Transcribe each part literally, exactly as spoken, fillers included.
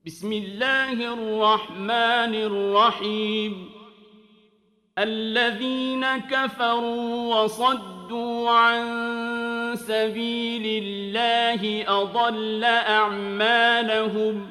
بسم الله الرحمن الرحيم الذين كفروا وصدوا عن سبيل الله أضل أعمالهم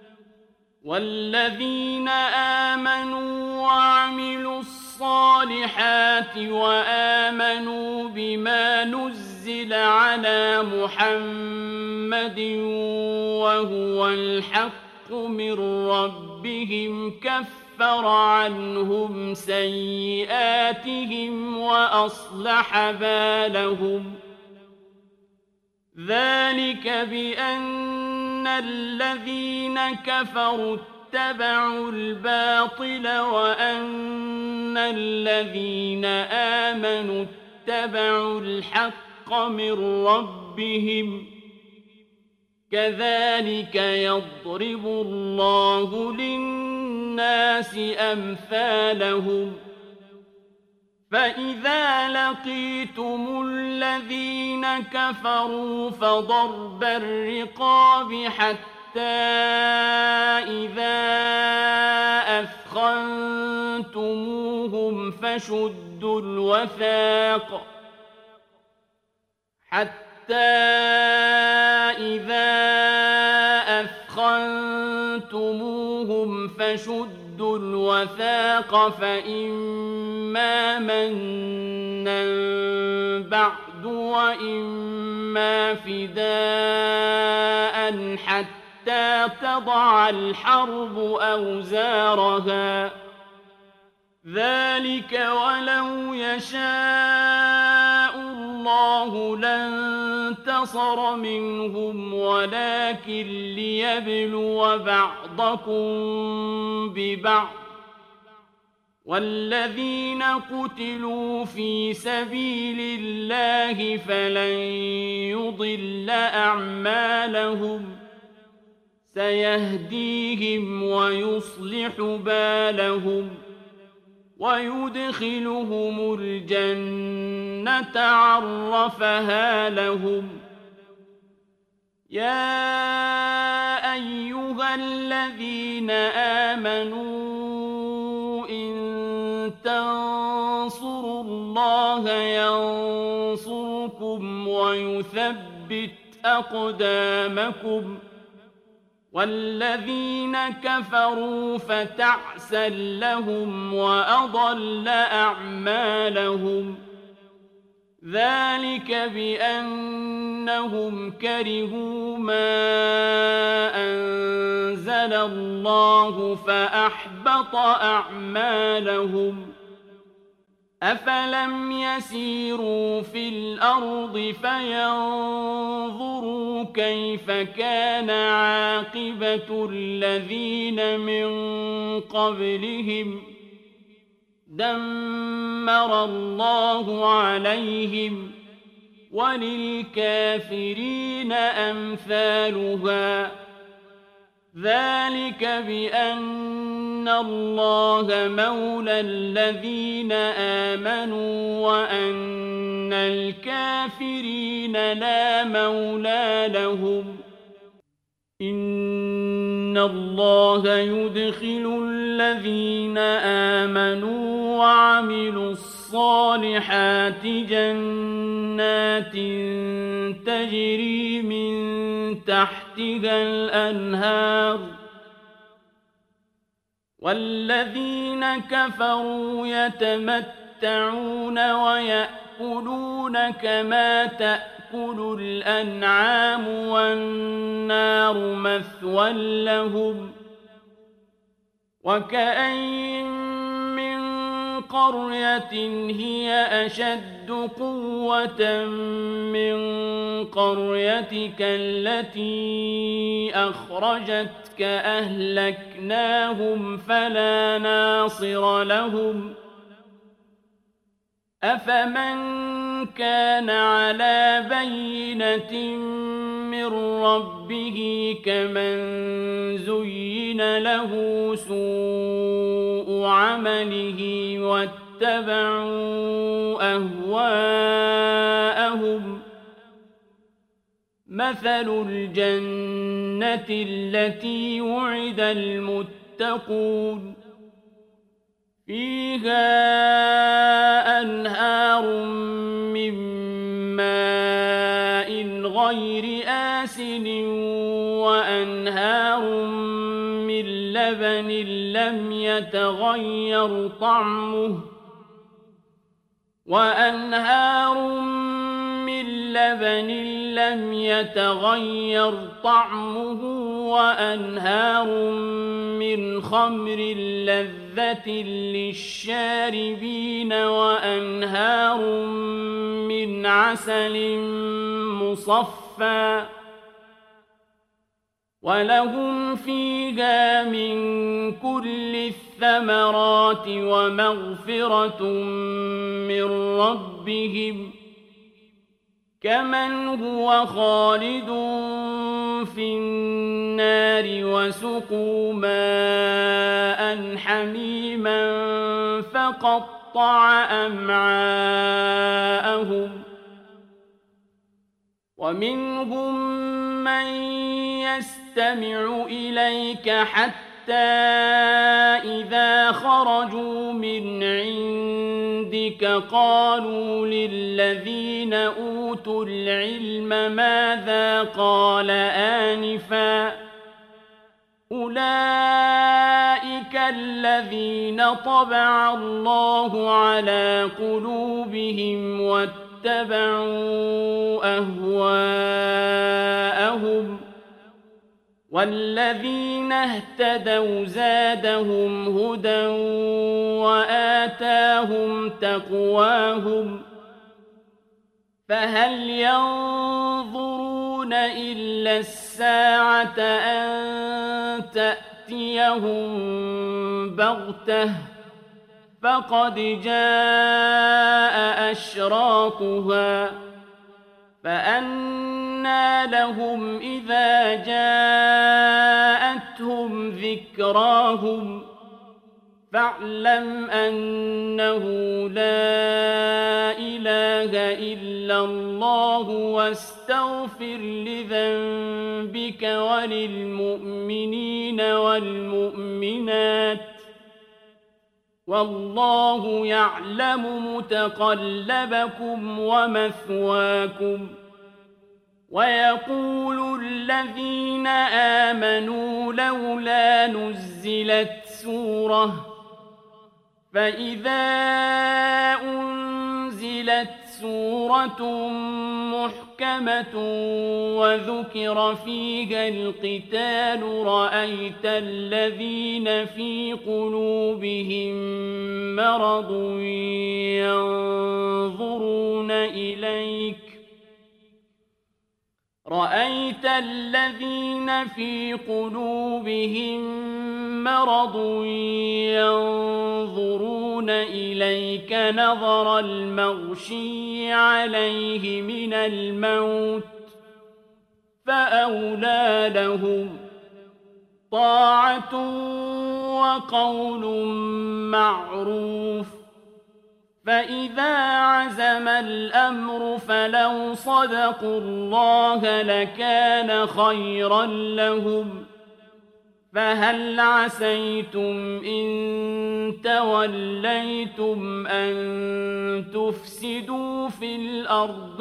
والذين آمنوا وعملوا الصالحات وآمنوا بما نزل على محمد وهو الحق من ربهم كفر عنهم سيئاتهم وأصلح بالهم ذلك بأن الذين كفروا اتبعوا الباطل وأن الذين آمنوا اتبعوا الحق من ربهم كذلك يضرب الله للناس أمثالهم فإذا لقيتم الذين كفروا فضرب الرقاب حتى إذا أثخنتموهم فشدوا الوثاق حتى حتى إذا أثخنتموهم فشدوا الوثاق فإما منا بعد وإما فداء حتى تضع الحرب أوزارها ذلك ولو يشاء الله لانتصر منهم ولكن ليبلو بعضكم ببعض والذين قتلوا في سبيل الله فلن يضل أعمالهم سيهديهم ويصلح بالهم ويدخلهم الجنة عرفها لهم يا أيها الذين آمنوا إن تنصروا الله ينصركم ويثبت أقدامكم والذين كفروا فتعسا لهم وأضل أعمالهم ذلك بأنهم كرهوا ما أنزل الله فأحبط أعمالهم أفلم يسيروا في الأرض فينظروا كيف كان عاقبة الذين من قبلهم دمر الله عليهم وللكافرين أمثالها ذلك بأن الله مولى الذين آمنوا وأن الكافرين لا مولى لهم إن الله يدخل الذين آمنوا وعملوا الصالحات جنات تجري من تحتها الأنهار والذين كفروا يتمتعون ويأكلون كما تأكل الأنعام والنار مثوى لهم وكأين من قرية هي أشد قوة من قريتك التي أخرجتك أهلكناهم فلا ناصر لهم أفمن كان على بينة من ربه كمن زين له سوء عمله واتبعوا أهواءهم مثل الجنة التي وعد المتقون فيها أنهار من ماء غير آسن وأنهار من لبن لم يتغير طعمه وأنهار من لبن لم يتغير طعمه وأنهار من خمر لذة للشاربين وأنهار من عسل مصفى ولهم فيها من كل الثمرات ومغفرة من ربهم كمن هو خالد في النار وسقوا ماء حميما فقطع أمعاءهم ومنهم من يستمع إليك حتى إذا خرجوا من عندك قالوا للذين أوتوا العلم ماذا قال آنفا أولئك الذين طبع الله على قلوبهم واتبعوا أهواءهم والذين اهتدوا زادهم هدى وآتاهم تقواهم فهل ينظرون إلا الساعة أن تأتيهم بغتة فقد جاء أشراطها فأنى لهم إذا جاءتهم ذكراهم فاعلم أنه لا إله إلا الله واستغفر لذنبك وللمؤمنين والمؤمنات والله يعلم متقلبكم ومثواكم ويقول الذين آمنوا لولا نزلت سورة فإذا أنزلت سورة محكمة وذكر فيها القتال رأيت الذين في قلوبهم مرض ينظرون إليك رأيت الذين في قلوبهم مرض ينظرون إليك نظر المغشي عليه من الموت فأولى لهم طاعة وقول معروف فإذا عزم الأمر فلو صدقوا الله لكان خيرا لهم فهل عسيتم إن توليتم أن تفسدوا في الأرض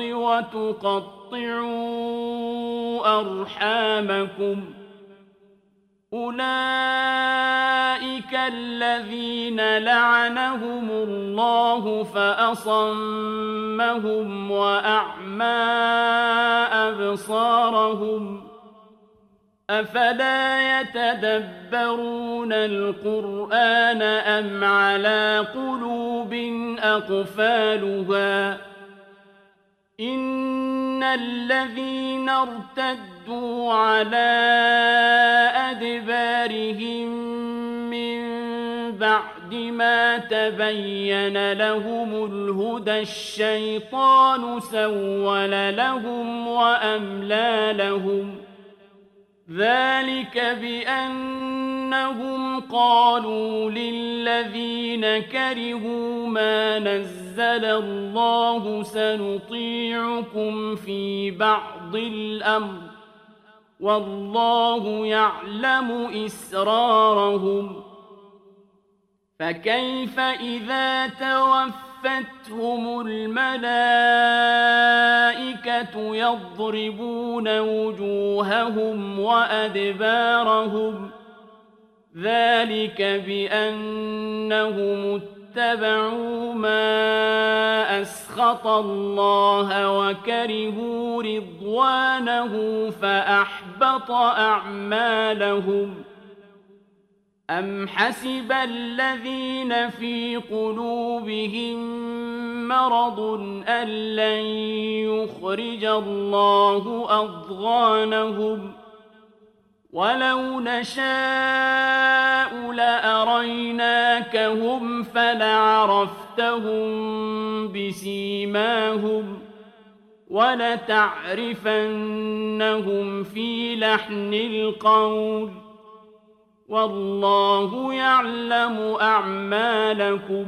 وتقطعوا أرحامكم أولئك الذين لعنهم الله فأصمهم وأعمى أبصارهم أفلا يتدبرون القرآن أم على قلوب أقفالها إن الذين ارتدوا على أدبارهم من بعد ما تبين لهم الهدى الشيطان سول لهم وأملى لهم ذلك بأن أنهم قالوا للذين كرهوا ما نزل الله سنطيعكم في بعض الأمر والله يعلم إسرارهم فكيف إذا توفتهم الملائكة يضربون وجوههم وأدبارهم ذلك بأنهم اتبعوا ما أسخط الله وكرهوا رضوانه فأحبط أعمالهم أم حسب الذين في قلوبهم مرض أن لن يخرج الله أضغانهم ولو نشاء لأريناكهم فلعرفتهم بسيماهم ولتعرفنهم في لحن القول والله يعلم أعمالكم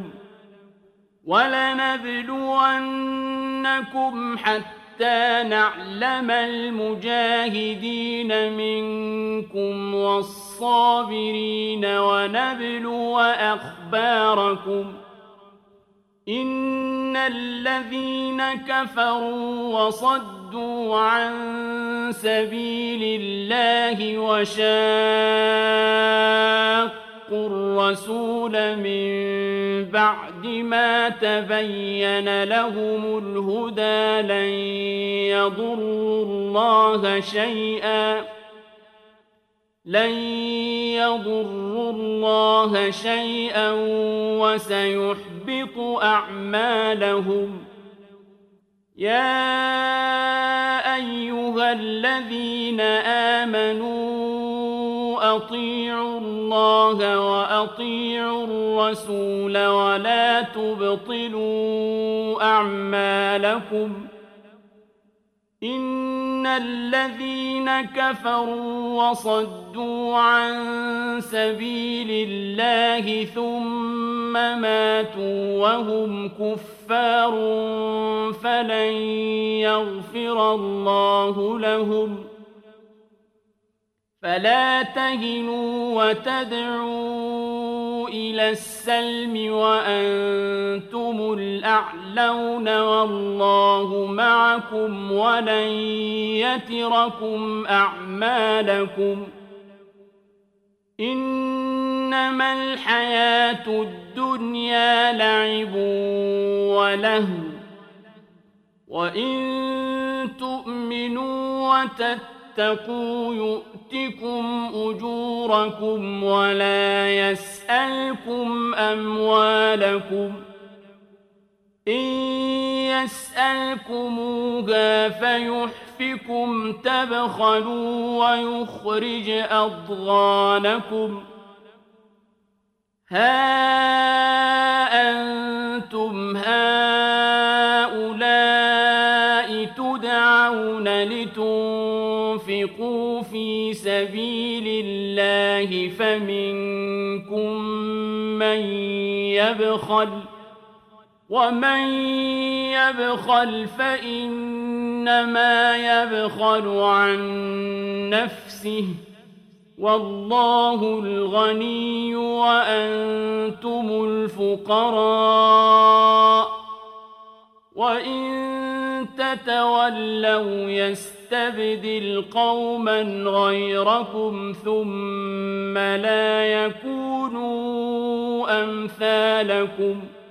ولنبلونكم حتى نعلم المجاهدين منكم والصابرين ونبلو أخباركم إن الذين كفروا وصدوا عن سبيل الله وشاقوا الرسول من بعد ما تبين لهم الهدى لن يضروا الله شيئا لن يضروا الله شيئا وسيحبط أعمالهم يا أيها الذين آمنوا أطيعوا الله وأطيعوا الرسول ولا تبطلوا أعمالكم إن الذين كفروا وصدوا عن سبيل الله ثم ماتوا وهم كفار فلن يغفر الله لهم فلا تهنوا وتدعوا إلى السلم وأنتم الأعلون والله معكم ولن يتركم أعمالكم إنما الحياة الدنيا لعب ولهو وإن تؤمنوا وتتقوا يؤتكم أجوركم ولا يسألكم أموالكم إن يسألكموها فيحفكم تبخلوا ويخرج أضغانكم ها أنتم هؤلاء تدعون لتنفقوا في سبيل الله فمنكم من يبخل ومن يبخل فإنما يبخل عن نفسه والله الغني وأنتم الفقراء وإن تتولوا يستبدل قوما غيركم ثم لا يكونوا أمثالكم